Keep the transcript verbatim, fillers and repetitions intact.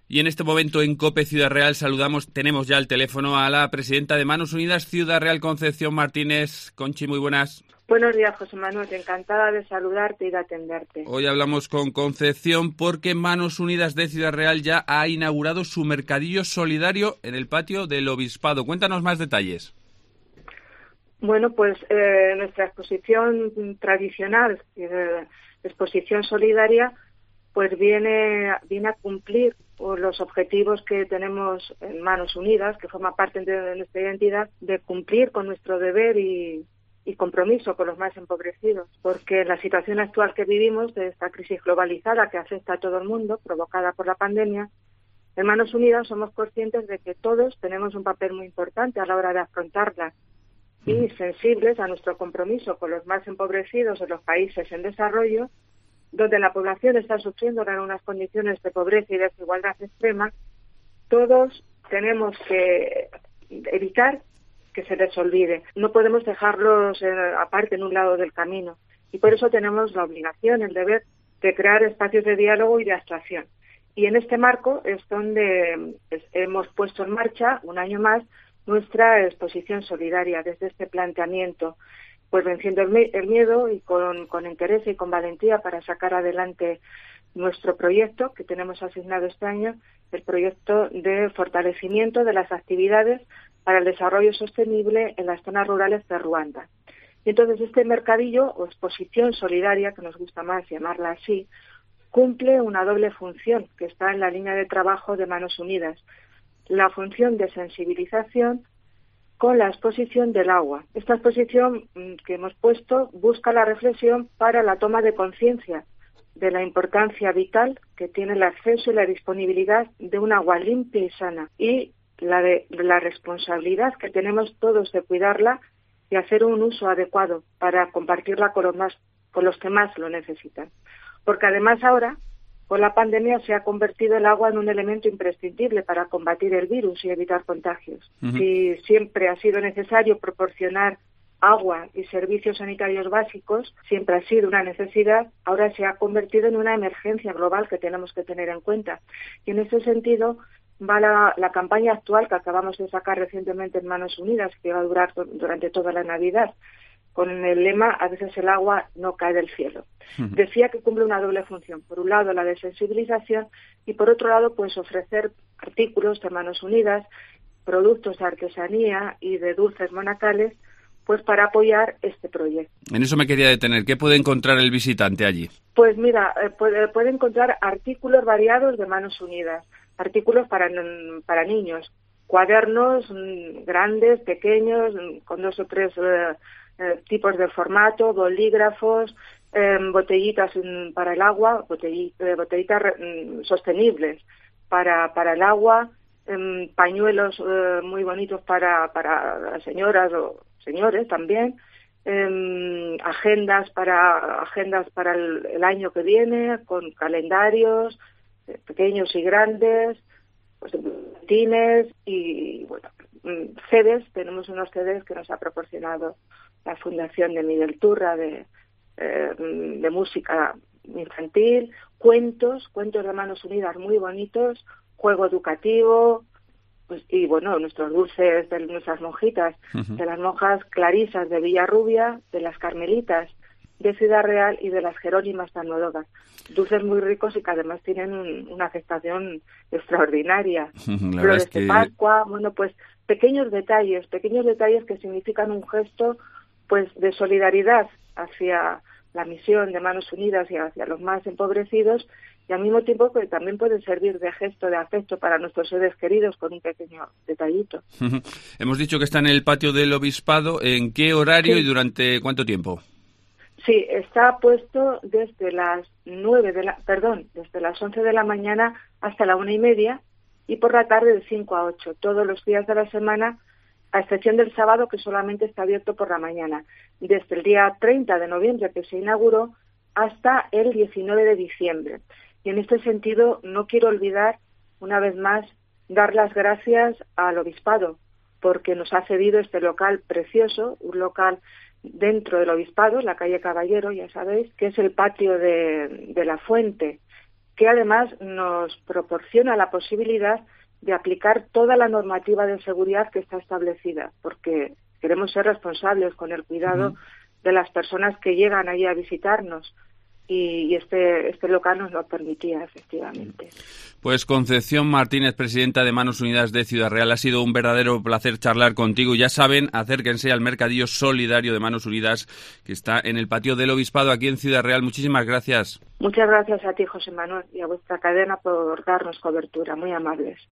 Y en este momento en COPE Ciudad Real saludamos, tenemos ya al teléfono a la presidenta de Manos Unidas Ciudad Real, Concepción Martínez. Conchi, muy buenas. Buenos días, José Manuel. Encantada de saludarte y de atenderte. Hoy hablamos con Concepción porque Manos Unidas de Ciudad Real ya ha inaugurado su mercadillo solidario en el patio del Obispado. Cuéntanos más detalles. Bueno, pues eh, nuestra exposición tradicional, eh, exposición solidaria, pues viene, viene a cumplir los objetivos que tenemos en Manos Unidas, que forma parte de nuestra identidad, de cumplir con nuestro deber y, y compromiso con los más empobrecidos, porque en la situación actual que vivimos, de esta crisis globalizada que afecta a todo el mundo, provocada por la pandemia, en Manos Unidas somos conscientes de que todos tenemos un papel muy importante a la hora de afrontarla y sensibles a nuestro compromiso con los más empobrecidos en los países en desarrollo, donde la población está sufriendo en unas condiciones de pobreza y desigualdad extrema. Todos tenemos que evitar que se les olvide. No podemos dejarlos eh, aparte en un lado del camino. Y por eso tenemos la obligación, el deber de crear espacios de diálogo y de actuación. Y en este marco es donde es, hemos puesto en marcha, un año más, nuestra exposición solidaria desde este planteamiento, pues venciendo el, el miedo y con, con interés y con valentía para sacar adelante nuestro proyecto que tenemos asignado este año, el proyecto de fortalecimiento de las actividades para el desarrollo sostenible en las zonas rurales de Ruanda. Y entonces este mercadillo o exposición solidaria, que nos gusta más llamarla así, cumple una doble función que está en la línea de trabajo de Manos Unidas. La función de sensibilización con la exposición del agua. Esta exposición que hemos puesto busca la reflexión para la toma de conciencia de la importancia vital que tiene el acceso y la disponibilidad de un agua limpia y sana y la de la responsabilidad que tenemos todos de cuidarla y hacer un uso adecuado para compartirla con los más, con los que más lo necesitan. Porque además ahora, con la pandemia, se ha convertido el agua en un elemento imprescindible para combatir el virus y evitar contagios. Uh-huh. Si siempre ha sido necesario proporcionar agua y servicios sanitarios básicos, siempre ha sido una necesidad, ahora se ha convertido en una emergencia global que tenemos que tener en cuenta. Y en ese sentido va la, la campaña actual que acabamos de sacar recientemente en Manos Unidas, que va a durar durante toda la Navidad, con el lema "a veces el agua no cae del cielo". Uh-huh. Decía que cumple una doble función. Por un lado, la de sensibilización y por otro lado, pues ofrecer artículos de Manos Unidas, productos de artesanía y de dulces monacales, pues para apoyar este proyecto. En eso me quería detener. ¿Qué puede encontrar el visitante allí? Pues mira, eh, puede, puede encontrar artículos variados de Manos Unidas, artículos para, para niños, cuadernos mmm, grandes, pequeños, con dos o tres eh, eh, tipos de formato, bolígrafos, eh, botellitas mm, para el agua, botelli, eh, botellitas mm, sostenibles para, para el agua, eh, pañuelos eh, muy bonitos para, para las señoras o señores también, eh, agendas para agendas para el, el año que viene, con calendarios eh, pequeños y grandes, pues boletines y bueno, C Ds. Tenemos unos C Ds que nos ha proporcionado la Fundación de Miguel Turra de, eh, de música infantil, cuentos, cuentos de Manos Unidas muy bonitos, juego educativo, pues, y bueno, nuestros dulces de nuestras monjitas, uh-huh. de las monjas clarisas de Villarrubia, de las carmelitas de Ciudad Real y de las jerónimas de Almodóvar. Dulces muy ricos y que además tienen un, una aceptación extraordinaria. La Flores es que... de Pascua, bueno, pues pequeños detalles, pequeños detalles que significan un gesto pues de solidaridad hacia la misión de Manos Unidas y hacia los más empobrecidos, y al mismo tiempo que también pueden servir de gesto de afecto para nuestros seres queridos con un pequeño detallito. Hemos dicho que está en el patio del Obispado. ¿En qué horario sí. y durante cuánto tiempo? Sí, está puesto desde las nueve de la, perdón, desde las once de la mañana hasta la una y media y por la tarde de cinco a ocho, todos los días de la semana, a excepción del sábado que solamente está abierto por la mañana, desde el día treinta de noviembre que se inauguró hasta el diecinueve de diciembre. Y en este sentido no quiero olvidar, una vez más, dar las gracias al Obispado, porque nos ha cedido este local precioso, un local dentro del Obispado, la calle Caballero, ya sabéis, que es el patio de, de la Fuente, que además nos proporciona la posibilidad de aplicar toda la normativa de seguridad que está establecida, porque queremos ser responsables con el cuidado uh-huh. de las personas que llegan allí a visitarnos. Y este, este local nos lo permitía, efectivamente. Pues Concepción Martínez, presidenta de Manos Unidas de Ciudad Real, ha sido un verdadero placer charlar contigo. Ya saben, acérquense al Mercadillo Solidario de Manos Unidas, que está en el patio del Obispado, aquí en Ciudad Real. Muchísimas gracias. Muchas gracias a ti, José Manuel, y a vuestra cadena por darnos cobertura. Muy amables.